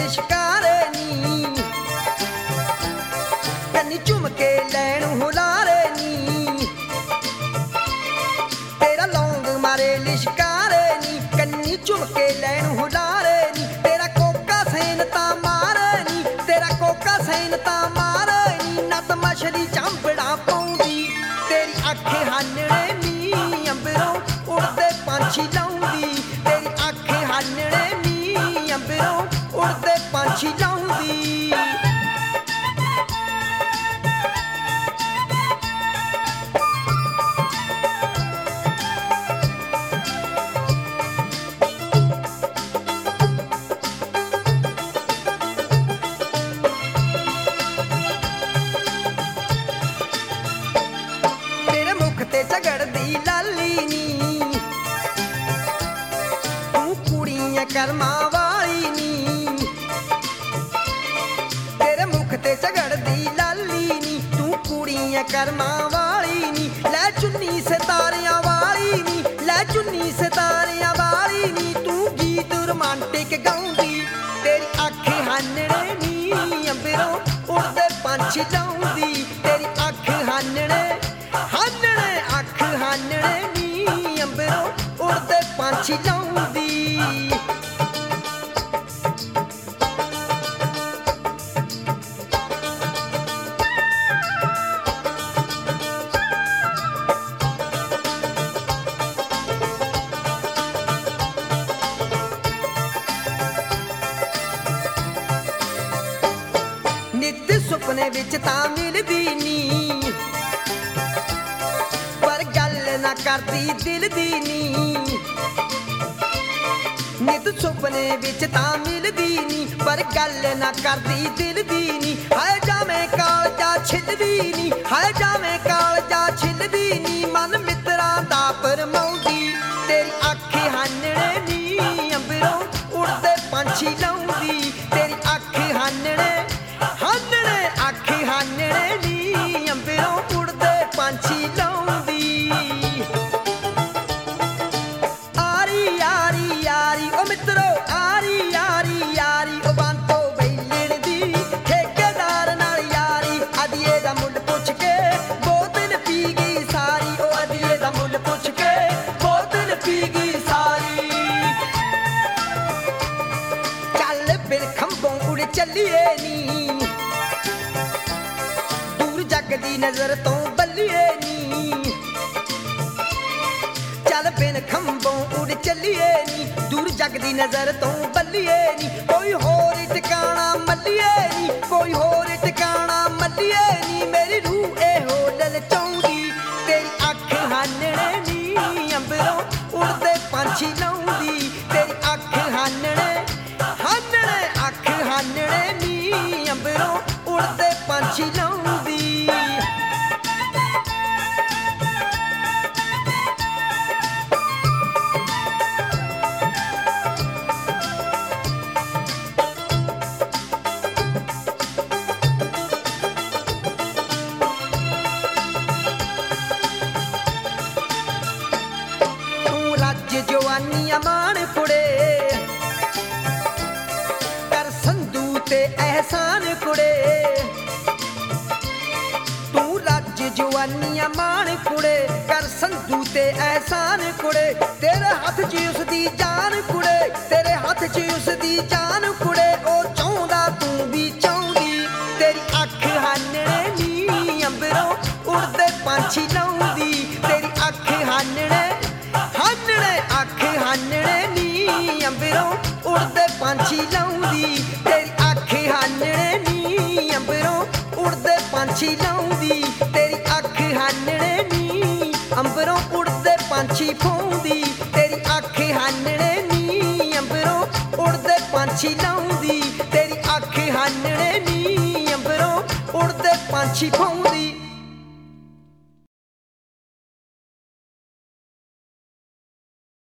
ਲਿਸ਼ਕਾਰੇ ਨੀ, ਕੰਨੀ ਝੁਮ ਕੇ ਲੈਣ ਹੁਲਾਰੇ ਨੀ, ਤੇਰਾ ਲੌਂਗ ਮਾਰੇ ਲਿਸ਼ਕਾਰੇ ਨੀ, ਕੰਨੀ ਝੁਮ ਕੇ ਲੈਣ ਹੁਲਾਰੇ ਨੀ, ਤੇਰਾ ਕੋਕਾ ਸੈਨ ਤਾਂ ਮਾਰੇ ਨੀ, ਤੇਰਾ ਕੋਕਾ ਸੈਨ ਤਾਂ ਮਾਰੇ ਨੀ, ਨੱਤ ਮਛਲੀ ਚਾਂਬੜਾ ਪਾਉਂਦੀ, ਤੇਰੀ ਅੱਖ ਹਾਨਣੇ ਨੀ, ਅੰਬਰੋਂ ਉੜਦੇ ਪੰਛੀ ਲਾਉਂਦੀ, ਤੇਰੀ ਅੱਖ ਹਾਨਣੇ ਨੀ, ਅੰਬਰੋਂ ਉੜਦੇ ਪੰਛੀ ਲਾਉਂਦੀ। ਤੇਰੇ ਮੁਖ ਤੇ ਝਗੜਦੀ ਲਾਲੀ ਨੀ, ਤੂੰ ਕੁੜੀਆਂ ਕਰਮਾਂ ਵਾਲੀ ਨੀ, ਤੇਰੇ ਮੁਖ ਤੇ ਝਗੜਦੀ ਲਾਲੀ ਨੀ, ਤੂੰ ਕੁੜੀਆਂ ਕਰਮਾਂ ਵਾਲੀ ਨੀ, ਲੈ ਚੁੰਨੀ ਸਿਤਾਰਿਆਂ ਵਾਲੀ ਨੀ, ਲੈ ਚੁੰਨੀ ਸਿਤਾਰਿਆਂ ਵਾਲੀ ਨੀ, ਤੂੰ ਗੀਤ ਰੋਮਾਂਟਿਕ ਗਾਉਂਦੀ, ਤੇਰੀ ਅੱਖ ਹਾਨਣੇ ਨੀ, ਅੰਬਰੋਂ ਉੜਦੇ ਪੰਛੀ ਲਾਉਂਦੀ, ਤੇਰੀ ਅੱਖ ਹਾਨਣੇ ਹਾਨਣੇ ਅੱਖ ਹਾਨਣੇ ਨੀ, ਅੰਬਰੋਂ ਉੜਦੇ ਪੰਛੀ ਲਾਉਂਦੀ। ਨਿੱਤ ਸੁਪਨੇ ਵਿੱਚ ਤਾਂ ਮਿਲਦੀ ਨੀ, ਪਰ ਗੱਲ ਨਾ ਕਰਦੀ ਦਿਲ ਦੀ ਨੀ, ਨਿੱਤ ਸੁਪਨੇ ਵਿੱਚ ਤਾਂ ਮਿਲਦੀ ਨੀ, ਪਰ ਗੱਲ ਨਾ ਕਰਦੀ ਦਿਲ ਦੀ ਨੀ, ਹਾਏ ਜਾਵੇਂ ਕਾਲਜਾ ਛਿੱਲਦੀ ਨੀ, ਹਾਏ ਜਾਵੇਂ ਕਾਲਜਾ ਛਿੱਲਦੀ ਨੀ, ਮਨ ਮਿੱਤਰਾਂ ਦਾ ਪਰਮਾਉਂਦੀ, ਤੇਰੀ ਅੱਖ ਹਾਨਣੇ ਨੀ, ਅੰਬਰੋਂ ਉੜਦੇ ਪੰਛੀ ਲਾਉਂਦੀ, ਤੇਰੀ ਅੱਖ ਹਾਨਣੇ ਹਾਨਣੇ ਅੱਖ ਹਾਨਣੇ ਨੀ, ਅੰਬਰੋਂ ਉੜਦੇ ਪੰਛੀ ਲਾਉਂਦੀ। ਆਰੀ ਆਰੀ ਆਰੀ ਓ ਮਿੱਤਰੋ, ਆਰੀ ਆਰੀ ਆਰੀ ਓ ਬੰਤੋ ਬੈਲਣ ਦੀ, ਠੇਕੇਦਾਰ ਨਾਲ ਯਾਰੀ, ਅਧੀਏ ਦਾ ਮੁੱਲ ਪੁੱਛ ਕੇ ਬੋਤਲ ਪੀ ਗਈ ਸਾਰੀ, ਓ ਅਧੀਏ ਦਾ ਮੁੱਲ ਪੁੱਛ ਕੇ ਬੋਤਲ ਪੀ ਗਈ ਸਾਰੀ। ਚੱਲ ਫਿਰ ਖੰਭੋਂ ਉੜ ਚੱਲੀਏ ਨੀ, ਦੂਰ ਜੱਗ ਦੀ ਨਜ਼ਰ ਤੋਂ ਬੱਲੀਏ ਨੀ, ਚੱਲ ਬਿਨ ਖੰਭੋਂ ਉੜ ਚੱਲੀਏ ਨੀ, ਦੂਰ ਜੱਗ ਦੀ ਨਜ਼ਰ ਤੋਂ ਬੱਲੀਏ ਨੀ, ਕੋਈ ਹੋਰ ਟਿਕਾਣਾ ਮੱਲੀਏ ਨੀ, ਕੋਈ ਹੋਰ ਟਿਕਾਣਾ ਮੱਲੀਏ ਨੀ, ਮੇਰੀ ਰੂਹ ਇਹੋ ਲਲਚਾਉਂਦੀ, ਤੇਰੀ ਅੱਖ ਹਾਨਣੇ ਨੀ, ਅੰਬਰੋਂ ਉੜਦੇ ਪੰਛੀ ਲਾਉਂਦੀ, ਤੇਰੀ ਅੱਖ ਹਾਨਣੇ ਹਾਨਣੇ ਅੱਖ ਹਾਨਣੇ ਨੀ, ਅੰਬਰੋਂ ਉੜਦੇ ਪੰਛੀ ਲਾਉਂਦੀ। ਤੂੰ ਰੱਜ ਜਵਾਨੀਆਂ ਮਾਣ ਕੁੜੇ, ਕਰ ਸੰਧੂ ਤੇ ਅਹਿਸਾਨ ਕੁੜੇ, ਤੂੰ ਰੱਜ ਜਵਾਨੀਆਂ ਮਾਣ ਕੁੜੇ, ਕਰ ਸੰਧੂ ਤੇ ਅਹਿਸਾਨ ਕੁੜੇ, ਤੇਰੇ ਹੱਥ 'ਚ ਉਸਦੀ ਜਾਨ ਕੁੜੇ, ਤੇਰੇ ਹੱਥ 'ਚ ਉਸਦੀ ਜਾਨ ਕੁੜੇ, ਉਹ ਚਾਹੁੰਦਾ ਤੂੰ ਵੀ ਚਾਹੁੰਦੀ, ਤੇਰੀ ਅੱਖ ਹਾਨਣੇ ਨੀ, ਅੰਬਰੋਂ ਉੜਦੇ ਪੰਛੀ ਲਾਉਂਦੀ, ਤੇਰੀ ਅੱਖ ਹਾਨਣੇ ਹਾਨਣੇ ਅੱਖ ਹਾਨਣੇ ਨੀ, ਅੰਬਰੋਂ ਉੜਦੇ ਪੰਛੀ ਲਾਉਂਦੀ, ਤੇਰੀ ਅੱਖ ਹਾਨਣੇ ਨੀ, ਅੰਬਰੋਂ ਉੜਦੇ ਪੰਛੀ ਲਾਉਂਦੀ, ਤੇਰੀ ਅੱਖ ਹਾਨਣੇ ਨੀ, ਅੰਬਰੋਂ ਉੜਦੇ ਪੰਛੀ ਫਾਉਂਦੀ, ਤੇਰੀ ਅੱਖ ਹਾਨਣੇ ਨੀ, ਅੰਬਰੋਂ ਉੜਦੇ ਪੰਛੀ ਲਾਉਂਦੀ, ਤੇਰੀ ਅੱਖ ਹਾਨਣੇ ਨੀ, ਅੰਬਰੋਂ ਉੜਦੇ ਪੰਛੀ ਫਾਉਂਦੀ।